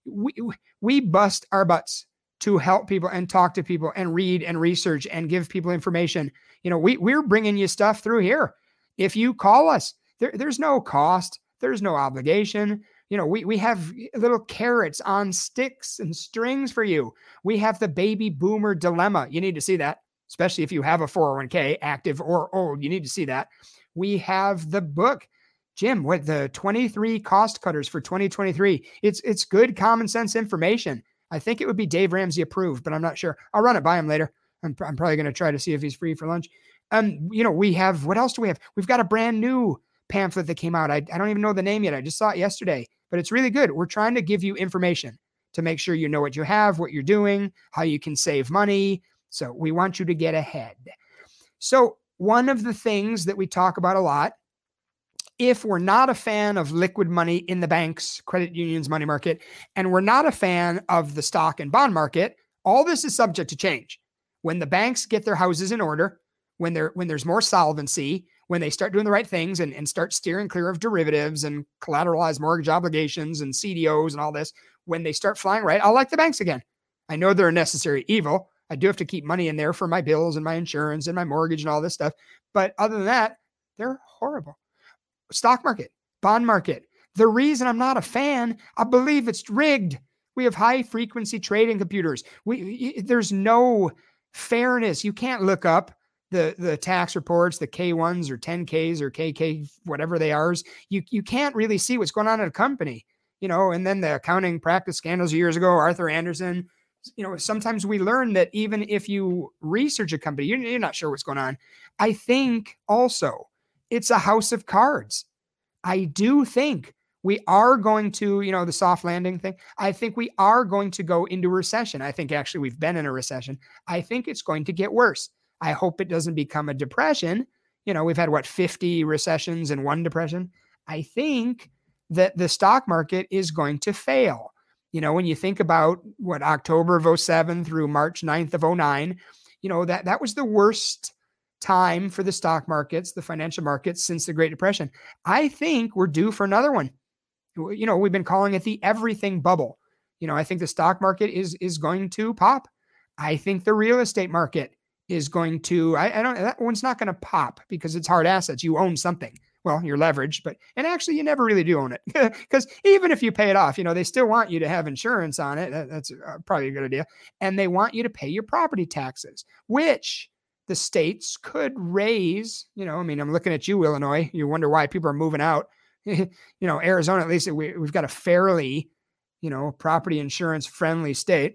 We bust our butts to help people and talk to people and read and research and give people information. We're bringing you stuff through here. If you call us, there's no cost. There's no obligation. We have little carrots on sticks and strings for you. We have the baby boomer dilemma. You need to see that, especially if you have a 401k, active or old. You need to see that. We have the book, Jim, with the 23 cost cutters for 2023. It's good common sense information. I think it would be Dave Ramsey approved, but I'm not sure. I'll run it by him later. I'm probably going to try to see if he's free for lunch. We have, what else do we have? We've got a brand new pamphlet that came out. I don't even know the name yet. I just saw it yesterday, but it's really good. We're trying to give you information to make sure you know what you have, what you're doing, how you can save money. So we want you to get ahead. So one of the things that we talk about a lot, if we're not a fan of liquid money in the banks, credit unions, money market, and we're not a fan of the stock and bond market, all this is subject to change. When the banks get their houses in order, when there's more solvency, when they start doing the right things and start steering clear of derivatives and collateralized mortgage obligations and CDOs and all this, when they start flying right, I'll like the banks again. I know they're a necessary evil. I do have to keep money in there for my bills and my insurance and my mortgage and all this stuff. But other than that, they're horrible. Stock market, bond market. The reason I'm not a fan, I believe it's rigged. We have high frequency trading computers. There's no fairness. You can't look up the tax reports, the K1s or 10Ks or KK, whatever they are. You can't really see what's going on in a company, and then the accounting practice scandals years ago, Arthur Andersen, sometimes we learn that even if you research a company, you're not sure what's going on. I think also it's a house of cards. I do think we are going to, the soft landing thing. I think we are going to go into a recession. I think actually we've been in a recession. I think it's going to get worse. I hope it doesn't become a depression. We've had 50 recessions and one depression. I think that the stock market is going to fail. When you think about October of 2007 through March 9th of 2009, that was the worst time for the stock markets, the financial markets since the Great Depression. I think we're due for another one. We've been calling it the everything bubble. I think the stock market is going to pop. I think the real estate market is going to, that one's not going to pop because it's hard assets. You own something. Well, you're leveraged, and actually you never really do own it because even if you pay it off, they still want you to have insurance on it. That's probably a good idea. And they want you to pay your property taxes, which the states could raise. I'm looking at you, Illinois. You wonder why people are moving out. Arizona, at least we've got a fairly, property insurance friendly state.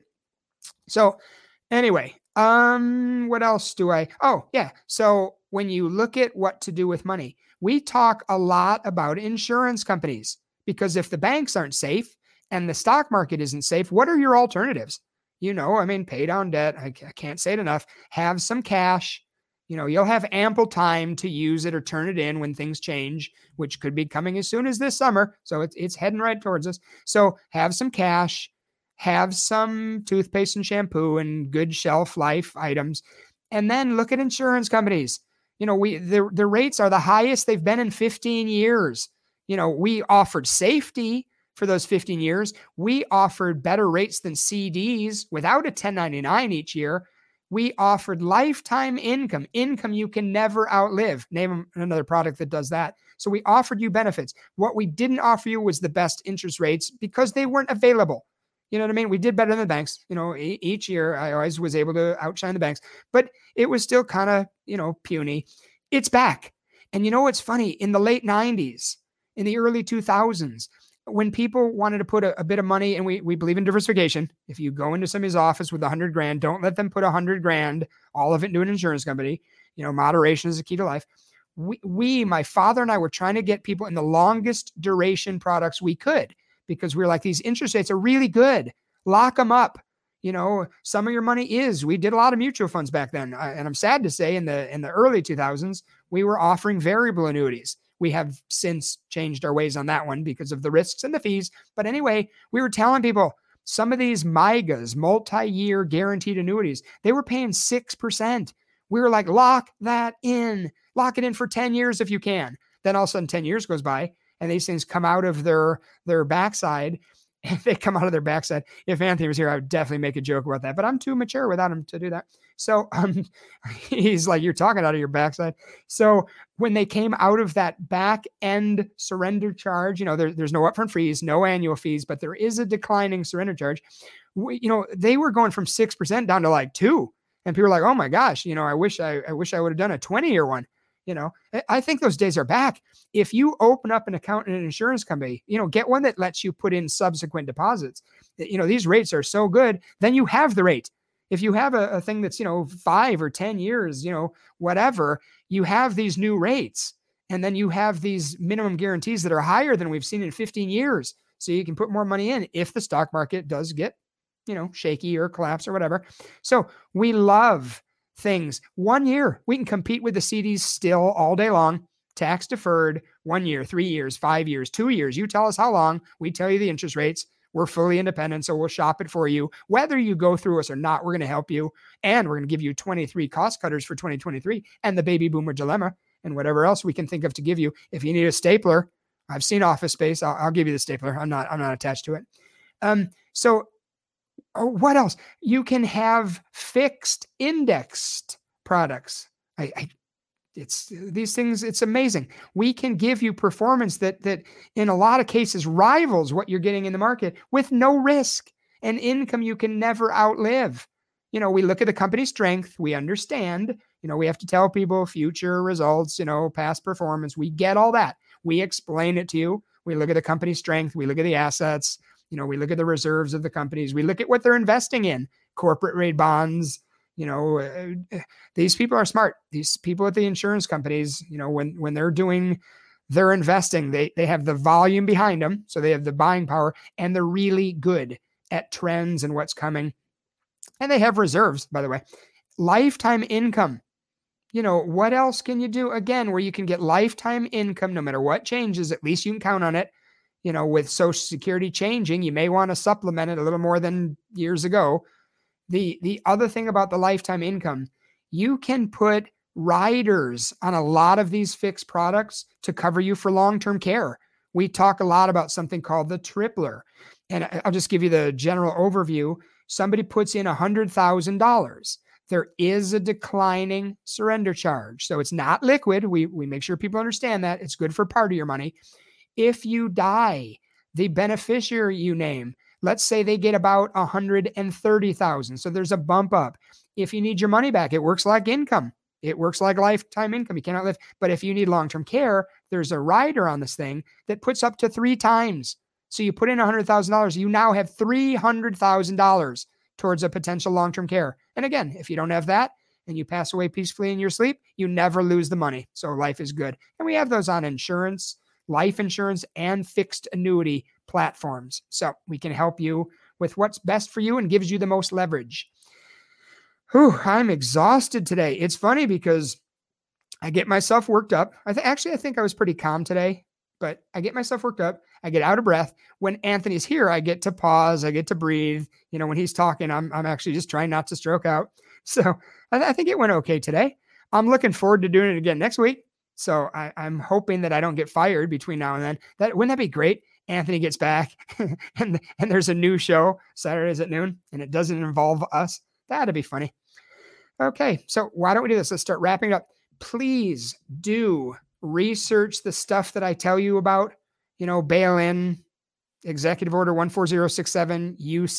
So anyway, what else do I? Oh, yeah. So when you look at what to do with money, we talk a lot about insurance companies because if the banks aren't safe and the stock market isn't safe, what are your alternatives? Pay down debt. I can't say it enough. Have some cash. You'll have ample time to use it or turn it in when things change, which could be coming as soon as this summer. So it's heading right towards us. So have some cash. have some toothpaste and shampoo and good shelf life items. And then look at insurance companies. The rates are the highest they've been in 15 years. We offered safety for those 15 years. We offered better rates than CDs without a 1099 each year. We offered lifetime income you can never outlive. Name another product that does that. So we offered you benefits. What we didn't offer you was the best interest rates because they weren't available. You know what I mean? We did better than the banks. Each year I always was able to outshine the banks, but it was still kind of, puny. It's back. And what's funny? In the late 90s, in the early 2000s, when people wanted to put a bit of money, and we believe in diversification. If you go into somebody's office with $100 grand, don't let them put $100 grand, all of it into an insurance company. Moderation is the key to life. My father and I were trying to get people in the longest duration products we could, because we were like, these interest rates are really good. Lock them up. Some of your money is. We did a lot of mutual funds back then. And I'm sad to say in the early 2000s, we were offering variable annuities. We have since changed our ways on that one because of the risks and the fees. But anyway, we were telling people some of these MYGAs, multi-year guaranteed annuities, they were paying 6%. We were like, lock that in. Lock it in for 10 years if you can. Then all of a sudden 10 years goes by and these things come out of their backside. And they come out of their backside. If Anthony was here, I would definitely make a joke about that, but I'm too mature without him to do that. So he's like, you're talking out of your backside. So when they came out of that back end surrender charge, there's no upfront fees, no annual fees, but there is a declining surrender charge. They were going from 6% down to like 2%. And people are like, oh my gosh, I wish I would have done a 20-year one. I think those days are back. If you open up an account in an insurance company, get one that lets you put in subsequent deposits. These rates are so good, then you have the rate. If you have a thing that's, 5 or 10 years, whatever, you have these new rates. And then you have these minimum guarantees that are higher than we've seen in 15 years. So you can put more money in if the stock market does get, shaky or collapse or whatever. So we love things. 1 year, we can compete with the CDs still all day long, tax deferred, 1 year, 3 years, 5 years, 2 years. You tell us how long, we tell you the interest rates. We're fully independent, so we'll shop it for you. Whether you go through us or not, we're going to help you. And we're going to give you 23 cost cutters for 2023 and the baby boomer dilemma and whatever else we can think of to give you. If you need a stapler, I've seen Office Space. I'll give you the stapler. I'm not attached to it. So what else? You can have fixed indexed products. It's these things. It's amazing. We can give you performance that in a lot of cases rivals what you're getting in the market with no risk and income you can never outlive. We look at the company strength. We understand, we have to tell people future results, past performance. We get all that. We explain it to you. We look at the company strength. We look at the assets. We look at the reserves of the companies. We look at what they're investing in, corporate rate bonds. These people are smart. These people at the insurance companies, when they're doing their investing, they have the volume behind them. So they have the buying power and they're really good at trends and what's coming. And they have reserves, by the way. Lifetime income. What else can you do? Again, where you can get lifetime income, no matter what changes, at least you can count on it. With Social Security changing, you may want to supplement it a little more than years ago. The other thing about the lifetime income, you can put riders on a lot of these fixed products to cover you for long-term care. We talk a lot about something called the tripler. And I'll just give you the general overview. Somebody puts in $100,000. There is a declining surrender charge. So it's not liquid. We make sure people understand that. It's good for part of your money. If you die, the beneficiary you name, let's say they get about $130,000. So there's a bump up. If you need your money back, it works like income. It works like lifetime income. You cannot live. But if you need long-term care, there's a rider on this thing that puts up to 3 times. So you put in $100,000, you now have $300,000 towards a potential long-term care. And again, if you don't have that and you pass away peacefully in your sleep, you never lose the money. So life is good. And we have those on insurance, life insurance, and fixed annuity platforms. So we can help you with what's best for you and gives you the most leverage. Whew, I'm exhausted today. It's funny because I get myself worked up. I think I was pretty calm today. but I get myself worked up. I get out of breath. When Anthony's here, I get to pause. I get to breathe. When he's talking, I'm actually just trying not to stroke out. So I think it went okay today. I'm looking forward to doing it again next week. So I'm hoping that I don't get fired between now and then. Wouldn't that be great? Anthony gets back and there's a new show Saturdays at noon and it doesn't involve us. That'd be funny. Okay, so why don't we do this? Let's start wrapping it up. Please do research the stuff that I tell you about, bail-in, Executive Order 14067,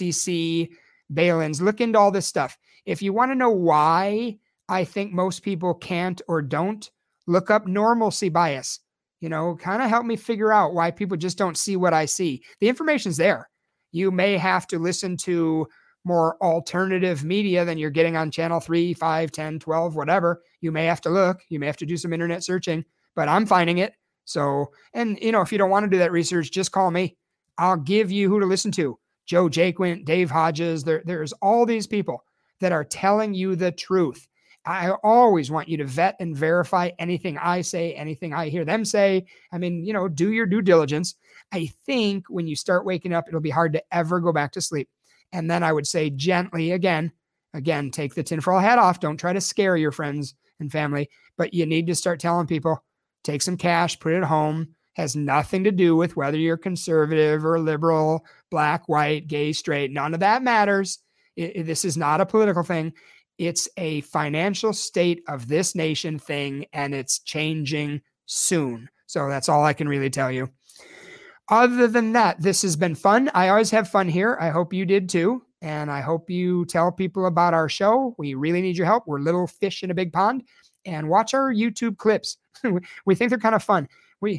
UCC, bail-ins. Look into all this stuff. If you want to know why I think most people can't or don't, look up normalcy bias. Kind of help me figure out why people just don't see what I see. The information's there. You may have to listen to more alternative media than you're getting on channel 3, 5, 10, 12, whatever. You may have to look. You may have to do some internet searching, but I'm finding it. So, and if you don't want to do that research, just call me. I'll give you who to listen to. Joe Jaquint, Dave Hodges. There's all these people that are telling you the truth. I always want you to vet and verify anything I say, anything I hear them say. Do your due diligence. I think when you start waking up, it'll be hard to ever go back to sleep. And then I would say gently again, take the tinfoil hat off. Don't try to scare your friends and family, but you need to start telling people, take some cash, put it at home. Has nothing to do with whether you're conservative or liberal, black, white, gay, straight. None of that matters. This is not a political thing. It's a financial state of this nation thing, and it's changing soon. So that's all I can really tell you. Other than that, this has been fun. I always have fun here. I hope you did too. And I hope you tell people about our show. We really need your help. We're little fish in a big pond. And watch our YouTube clips. We think they're kind of fun.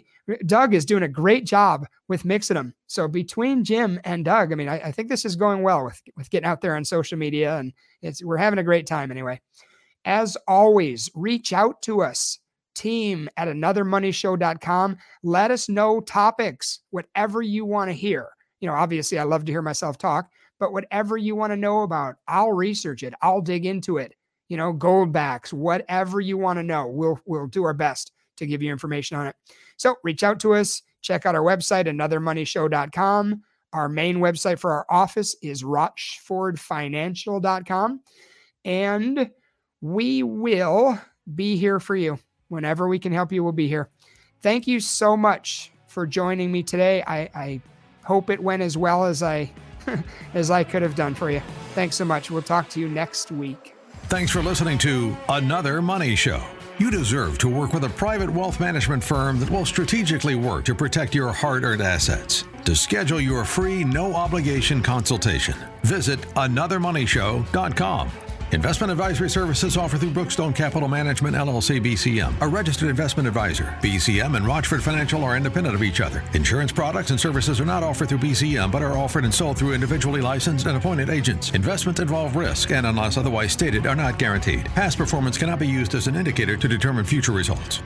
Doug is doing a great job with mixing them. So between Jim and Doug, I think this is going well with getting out there on social media, and we're having a great time anyway. As always, reach out to us, team@anothermoneyshow.com. Let us know topics, whatever you want to hear. Obviously I love to hear myself talk, but whatever you want to know about, I'll research it. I'll dig into it. Goldbacks, whatever you want to know, we'll do our best to give you information on it. So reach out to us. Check out our website, anothermoneyshow.com. Our main website for our office is rochfordfinancial.com. And we will be here for you. Whenever we can help you, we'll be here. Thank you so much for joining me today. I hope it went as well as I could have done for you. Thanks so much. We'll talk to you next week. Thanks for listening to Another Money Show. You deserve to work with a private wealth management firm that will strategically work to protect your hard-earned assets. To schedule your free, no-obligation consultation, visit anothermoneyshow.com. Investment advisory services offered through Brookstone Capital Management, LLC, BCM, a registered investment advisor. BCM and Rochford Financial are independent of each other. Insurance products and services are not offered through BCM, but are offered and sold through individually licensed and appointed agents. Investments involve risk and, unless otherwise stated, are not guaranteed. Past performance cannot be used as an indicator to determine future results.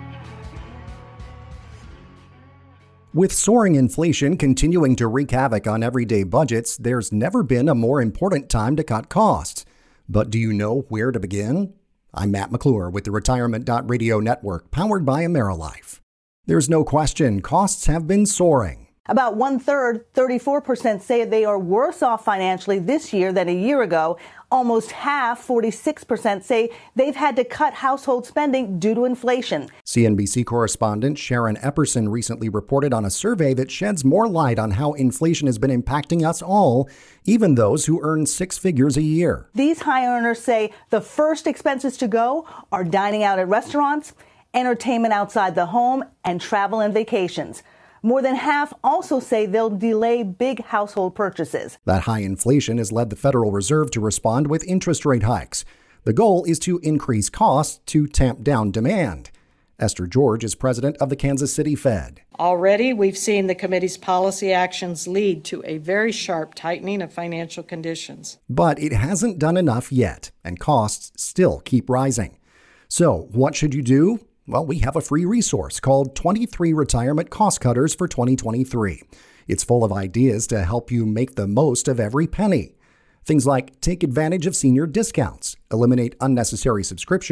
With soaring inflation continuing to wreak havoc on everyday budgets, there's never been a more important time to cut costs. But do you know where to begin? I'm Matt McClure with the Retirement.Radio Network, powered by AmeriLife. There's no question costs have been soaring. About 1/3, 34% say they are worse off financially this year than a year ago. Almost half, 46%, say they've had to cut household spending due to inflation. CNBC correspondent Sharon Epperson recently reported on a survey that sheds more light on how inflation has been impacting us all, even those who earn six figures a year. These high earners say the first expenses to go are dining out at restaurants, entertainment outside the home, and travel and vacations. More than half also say they'll delay big household purchases. That high inflation has led the Federal Reserve to respond with interest rate hikes. The goal is to increase costs to tamp down demand. Esther George is president of the Kansas City Fed. Already, we've seen the committee's policy actions lead to a very sharp tightening of financial conditions. But it hasn't done enough yet, and costs still keep rising. So what should you do? Well, we have a free resource called 23 Retirement Cost Cutters for 2023. It's full of ideas to help you make the most of every penny. Things like take advantage of senior discounts, eliminate unnecessary subscriptions,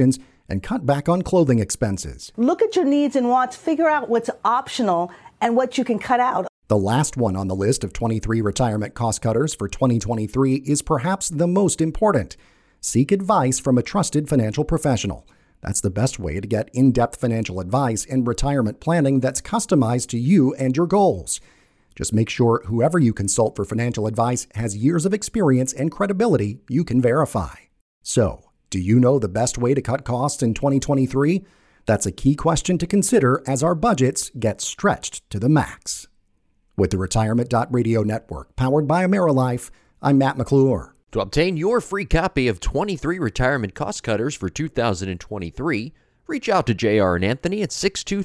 and cut back on clothing expenses. Look at your needs and wants, figure out what's optional and what you can cut out. The last one on the list of 23 retirement cost cutters for 2023 is perhaps the most important. Seek advice from a trusted financial professional. That's the best way to get in-depth financial advice and retirement planning that's customized to you and your goals. Just make sure whoever you consult for financial advice has years of experience and credibility you can verify. So, do you know the best way to cut costs in 2023? That's a key question to consider as our budgets get stretched to the max. With the Retirement.Radio Network, powered by AmeriLife, I'm Matt McClure. To obtain your free copy of 23 Retirement Cost Cutters for 2023, reach out to JR and Anthony at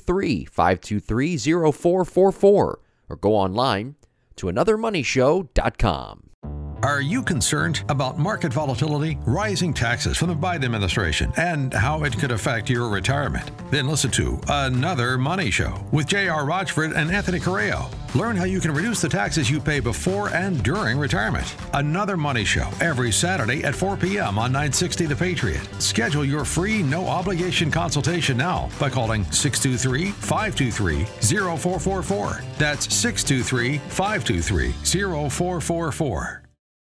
623-523-0444 or go online to anothermoneyshow.com. Are you concerned about market volatility, rising taxes from the Biden administration, and how it could affect your retirement? Then listen to Another Money Show with J.R. Rochford and Anthony Correo. Learn how you can reduce the taxes you pay before and during retirement. Another Money Show every Saturday at 4 p.m. on 960 The Patriot. Schedule your free no-obligation consultation now by calling 623-523-0444. That's 623-523-0444.